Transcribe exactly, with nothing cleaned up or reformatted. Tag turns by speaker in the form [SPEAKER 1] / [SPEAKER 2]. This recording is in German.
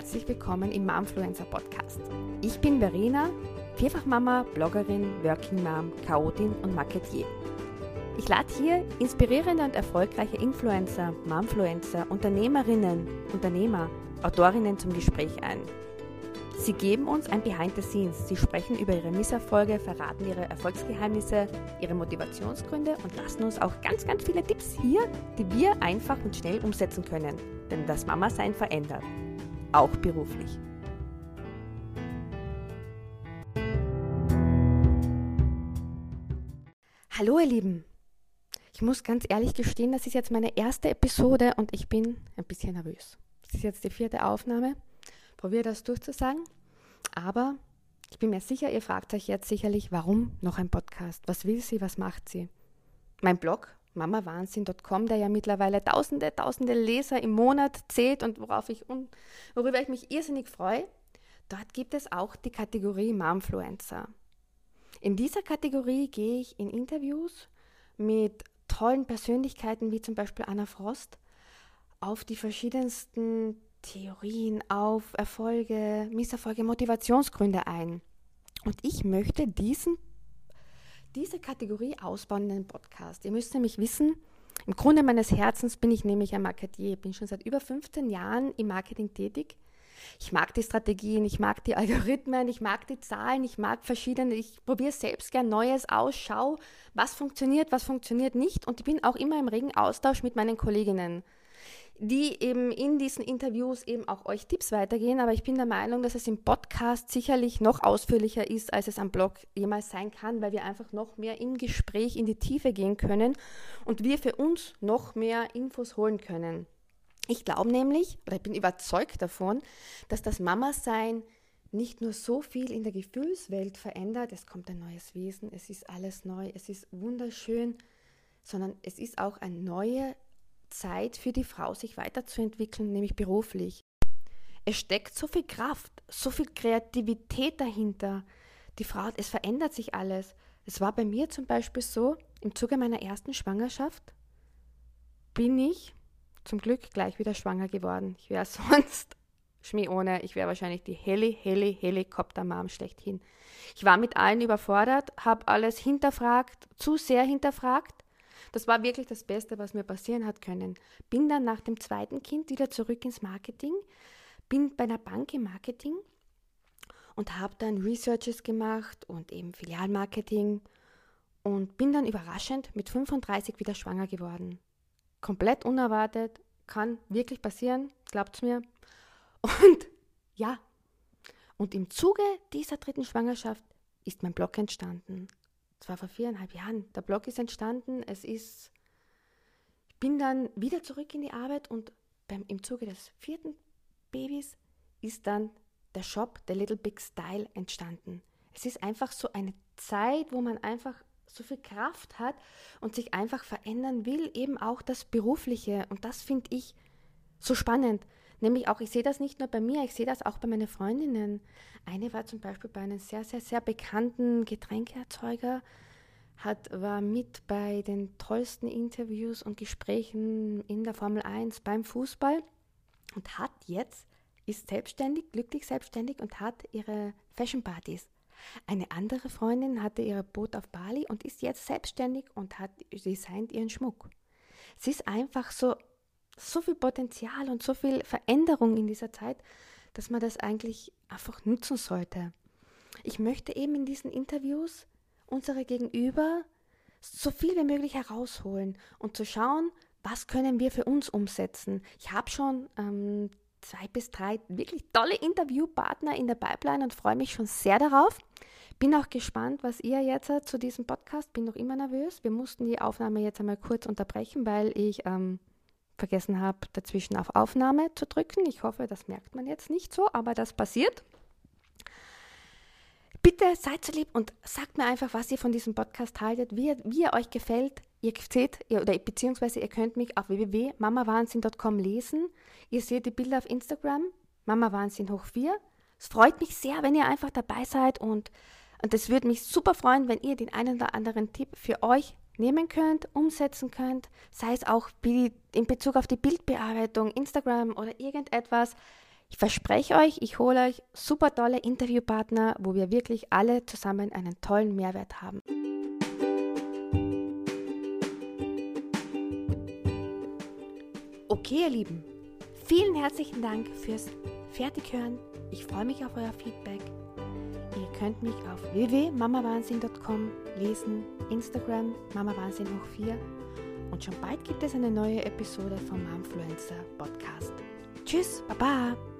[SPEAKER 1] herzlich willkommen im Momfluencer Podcast. Ich bin Verena, Vierfachmama, Bloggerin, Working Mom, Chaotin und Marketier. Ich lade hier inspirierende und erfolgreiche Influencer, Momfluencer, Unternehmerinnen, Unternehmer, Autorinnen zum Gespräch ein. Sie geben uns ein Behind the Scenes. Sie sprechen über ihre Misserfolge, verraten ihre Erfolgsgeheimnisse, ihre Motivationsgründe und lassen uns auch ganz, ganz viele Tipps hier, die wir einfach und schnell umsetzen können. Denn das Mama-Sein verändert. Auch beruflich. Hallo ihr Lieben. Ich muss ganz ehrlich gestehen, das ist jetzt meine erste Episode und ich bin ein bisschen nervös. Das ist jetzt die vierte Aufnahme. Probiere das durchzusagen. Aber ich bin mir sicher, ihr fragt euch jetzt sicherlich, warum noch ein Podcast? Was will sie, was macht sie? Mein Blog mama wahnsinn punkt com, der ja mittlerweile tausende, tausende Leser im Monat zählt und worauf ich un- worüber ich mich irrsinnig freue, dort gibt es auch die Kategorie Momfluencer. In dieser Kategorie gehe ich in Interviews mit tollen Persönlichkeiten, wie zum Beispiel Anna Frost, auf die verschiedensten Theorien, auf Erfolge, Misserfolge, Motivationsgründe ein. Und ich möchte diesen diese Kategorie ausbauen in den Podcast. Ihr müsst nämlich wissen, im Grunde meines Herzens bin ich nämlich ein Marketier. Ich bin schon seit über fünfzehn Jahren im Marketing tätig. Ich mag die Strategien, ich mag die Algorithmen, ich mag die Zahlen, ich mag verschiedene, ich probiere selbst gern Neues aus, schau, was funktioniert, was funktioniert nicht. Und ich bin auch immer im regen Austausch mit meinen Kolleginnen, die eben in diesen Interviews eben auch euch Tipps weitergehen, aber ich bin der Meinung, dass es im Podcast sicherlich noch ausführlicher ist, als es am Blog jemals sein kann, weil wir einfach noch mehr im Gespräch in die Tiefe gehen können und wir für uns noch mehr Infos holen können. Ich glaube nämlich, oder ich bin überzeugt davon, dass das Mama-Sein nicht nur so viel in der Gefühlswelt verändert, es kommt ein neues Wesen, es ist alles neu, es ist wunderschön, sondern es ist auch eine neue Zeit für die Frau, sich weiterzuentwickeln, nämlich beruflich. Es steckt so viel Kraft, so viel Kreativität dahinter. Die Frau, es verändert sich alles. Es war bei mir zum Beispiel so, im Zuge meiner ersten Schwangerschaft bin ich zum Glück gleich wieder schwanger geworden. Ich wäre sonst, Schmäh ohne, ich wäre wahrscheinlich die helle, helle Helikopter-Mom schlechthin. Ich war mit allen überfordert, habe alles hinterfragt, zu sehr hinterfragt. Das war wirklich das Beste, was mir passieren hat können. Bin dann nach dem zweiten Kind wieder zurück ins Marketing, bin bei einer Bank im Marketing und habe dann Researches gemacht und eben Filialmarketing und bin dann überraschend mit fünfunddreißig wieder schwanger geworden. Komplett unerwartet, kann wirklich passieren, glaubt's mir. Und ja, und im Zuge dieser dritten Schwangerschaft ist mein Blog entstanden. Das war vor viereinhalb Jahren. Der Blog ist entstanden. Es ist, ich bin dann wieder zurück in die Arbeit und beim, im Zuge des vierten Babys ist dann der Shop, der Little Big Style, entstanden. Es ist einfach so eine Zeit, wo man einfach so viel Kraft hat und sich einfach verändern will, eben auch das Berufliche. Und das finde ich so spannend. Nämlich auch, ich sehe das nicht nur bei mir, ich sehe das auch bei meinen Freundinnen. Eine war zum Beispiel bei einem sehr, sehr, sehr bekannten Getränkeerzeuger, hat, war mit bei den tollsten Interviews und Gesprächen in der Formel eins beim Fußball und hat jetzt, ist selbstständig, glücklich selbstständig und hat ihre Fashion-Partys. Eine andere Freundin hatte ihr Boot auf Bali und ist jetzt selbstständig und hat designt ihren Schmuck. Es ist einfach so, so viel Potenzial und so viel Veränderung in dieser Zeit, dass man das eigentlich einfach nutzen sollte. Ich möchte eben in diesen Interviews unsere Gegenüber so viel wie möglich herausholen und zu schauen, was können wir für uns umsetzen. Ich habe schon ähm, zwei bis drei wirklich tolle Interviewpartner in der Pipeline und freue mich schon sehr darauf. Bin auch gespannt, was ihr jetzt zu diesem Podcast, bin noch immer nervös. Wir mussten die Aufnahme jetzt einmal kurz unterbrechen, weil ich ähm, vergessen habe, dazwischen auf Aufnahme zu drücken. Ich hoffe, das merkt man jetzt nicht so, aber das passiert. Bitte seid so lieb und sagt mir einfach, was ihr von diesem Podcast haltet, wie, wie er euch gefällt. Ihr seht, ihr, oder beziehungsweise ihr könnt mich auf w w w punkt mama wahnsinn punkt com lesen. Ihr seht die Bilder auf Instagram, mamawahnsinn hoch vier. Es freut mich sehr, wenn ihr einfach dabei seid und und es würde mich super freuen, wenn ihr den einen oder anderen Tipp für euch nehmen könnt, umsetzen könnt, sei es auch in Bezug auf die Bildbearbeitung, Instagram oder irgendetwas. Ich verspreche euch, ich hole euch super tolle Interviewpartner, wo wir wirklich alle zusammen einen tollen Mehrwert haben. Okay, ihr Lieben, vielen herzlichen Dank fürs Fertighören. Ich freue mich auf euer Feedback. Ihr könnt mich auf w w w punkt mama wahnsinn punkt com lesen, Instagram mamawahnsinn hoch vier und schon bald gibt es eine neue Episode vom Momfluencer Podcast. Tschüss, Baba!